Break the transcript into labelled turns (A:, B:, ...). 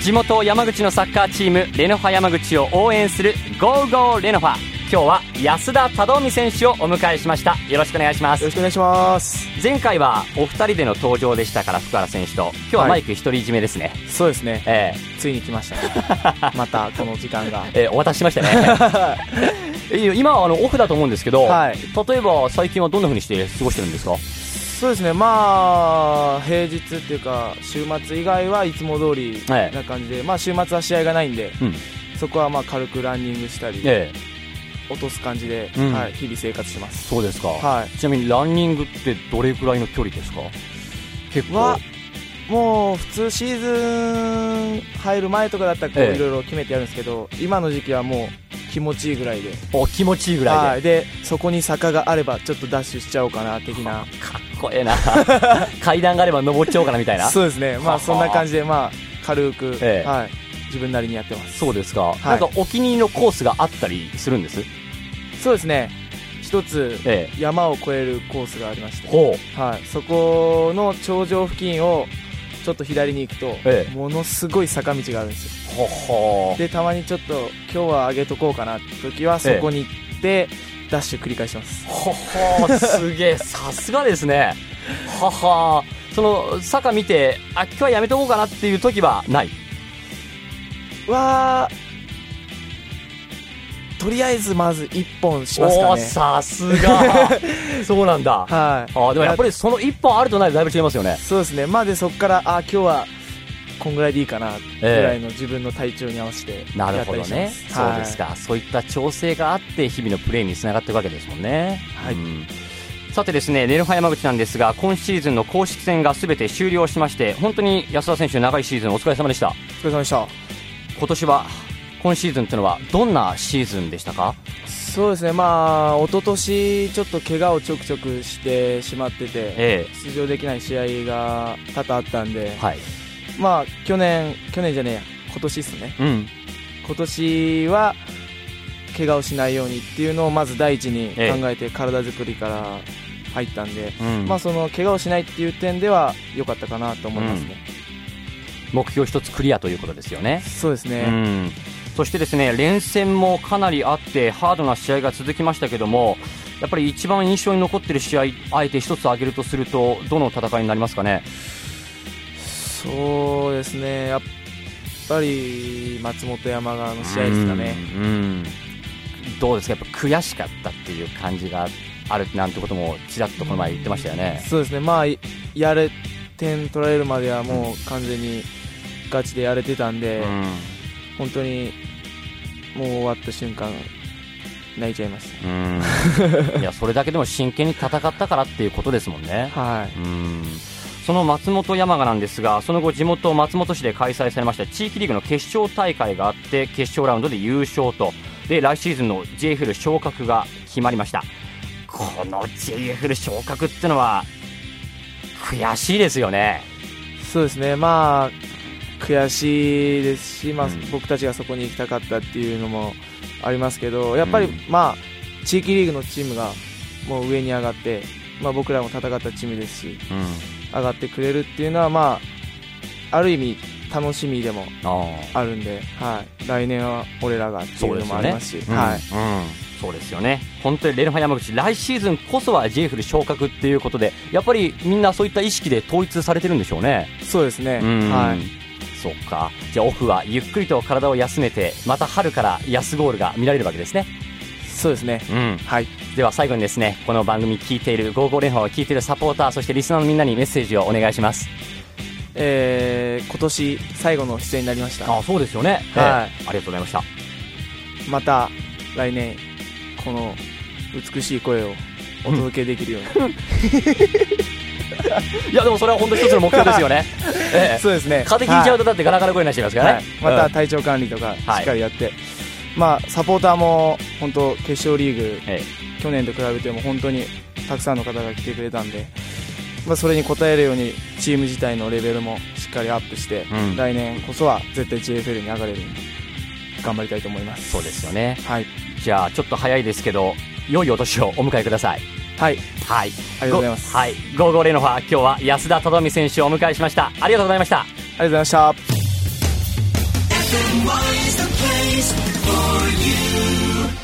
A: 地元山口のサッカーチームレノファ山口を応援する GoGo レノファ。今日は安田忠臣選手をお迎えしました。よろしくお願いします。
B: よろしくお願いします。
A: 前回はお二人での登場でしたから、福原選手と。今日はマイク独り占めですね。
B: そうですね、ついに来ましたねまたこの時間が、
A: お渡ししましたね今はオフだと思うんですけど、
B: はい、
A: 例えば最近はどんな風にして過ごしてるんですか？
B: そうですね、まあ平日っていうか週末以外はいつも通りな感じで、まあ週末は試合がないんで、そこはまあ軽くランニングしたり、落とす感じで、はい、日々生活してます。
A: そうですか、
B: はい、
A: ちなみにランニングってどれくらいの距離ですか？結構
B: もう普通シーズン入る前とかだったらいろいろ決めてやるんですけど、今の時期はもう気持ちいいぐらいで。
A: 気持ちいいぐらいで、
B: はい、でそこに坂があればちょっとダッシュしちゃおうかな的な。
A: かっこええな階段があれば登っちゃおうかなみたいな。
B: そうですね、まあそんな感じで、まあ軽く、はい、自分なりにやってます。
A: そうですか、
B: はい、
A: なんかお気に入りのコースがあったりするんです？
B: そうですね、一つ、山を越えるコースがありまして、はい、そこの頂上付近をちょっと左に行くと、ものすごい坂道があるんですよ。でたまにちょっと今日は上げとこうかなって時はそこに行って、ダッシュ繰り返します。
A: すげえさすがですねその坂見て今日はやめとこうかなっていう時はない？
B: とりあえずまず1本しますかね。
A: さすがそうなんだ、はい、でもやっぱりその1本あるとないとだいぶ違いますよね。
B: そうですね、まあでそこから今日はこんぐらいでいいかなぐらいの自分の体調に合わせてやったりします。なるほどね、
A: そうですか、そういった調整があって日々のプレーにつながっていくわけですもんね。はい、さてですね、レノファ山口なんですが、今シーズンの公式戦が全て終了しまして、本当に安田選手長いシーズンお疲れ様でした。
B: お疲れ様でした。
A: 今年は今シーズンというのはどんなシーズンでしたか？
B: そうですね、まあ一昨年ちょっと怪我をちょくちょくしてしまってて、出場できない試合が多々あったんで、はい、まあ今年ですね、今年は怪我をしないようにっていうのをまず第一に考えて体作りから入ったんで、まあその怪我をしないっていう点では良かったかなと思いますね。
A: 目標一つクリアということですよね。
B: そうですね、
A: そしてですね、連戦もかなりあってハードな試合が続きましたけども、やっぱり一番印象に残っている試合、あえて一つ挙げるとするとどの戦いになりますかね？
B: そうですね、やっぱり松本山川の試合ですかね。
A: どうですか、やっぱ悔しかったっていう感じがあるなんてこともちらっとこの前言ってましたよね。
B: そうですね、まあ点取られるまではもう完全にガチでやれてたんで、本当にもう終わった瞬間泣いちゃいました。
A: いや、それだけでも真剣に戦ったからっていうことですもんね。
B: はい、
A: その松本山雅なんですが、その後地元松本市で開催されました地域リーグの決勝大会があって、決勝ラウンドで優勝と、で来シーズンの JFL 昇格が決まりました。この JFL 昇格ってのは悔しいですよね。
B: そうですね、まあ悔しいですし、まあ僕たちがそこに行きたかったっていうのもありますけど、やっぱりまあ地域リーグのチームがもう上に上がって、まあ僕らも戦ったチームですし、上がってくれるっていうのは、まあある意味楽しみでもあるんで、はい、来年は俺らがっていうのもありますし、
A: そうですよね。本当にレノファ山口、来シーズンこそは JFL 昇格っていうことで、やっぱりみんなそういった意識で統一されてるんでしょうね。
B: そうですね、はい、
A: そうか。じゃあオフはゆっくりと体を休めて、また春から安ゴールが見られるわけですね。
B: そうですね、はい。
A: では最後にですね、この番組聞いている55レノファを聞いているサポーター、そしてリスナーのみんなにメッセージをお願いします。
B: 今年最後の出演になりました。
A: そうですよね、ありがとうございました。
B: また来年この美しい声をお届けできるように、
A: いやでもそれは本当に一つの目標ですよね。
B: そうですね、
A: 風邪ひいちゃうとだってガラガラ声になっちゃいますからね。
B: また体調管理とかしっかりやって、まあサポーターも本当決勝リーグ、去年と比べても本当にたくさんの方が来てくれたんで、まあ、それに応えるようにチーム自体のレベルもしっかりアップして、来年こそは絶対 JFL に上がれるように頑張りたいと思います。
A: そうですよね、
B: はい。
A: じゃあちょっと早いですけど良いお年をお迎えください。はい、
B: はい、ありがとうございます。
A: はい、55レノファ、今日は安田忠臣選手をお迎えしました。ありがとうございました。
B: ありがとうございました。
C: NY is the place for you.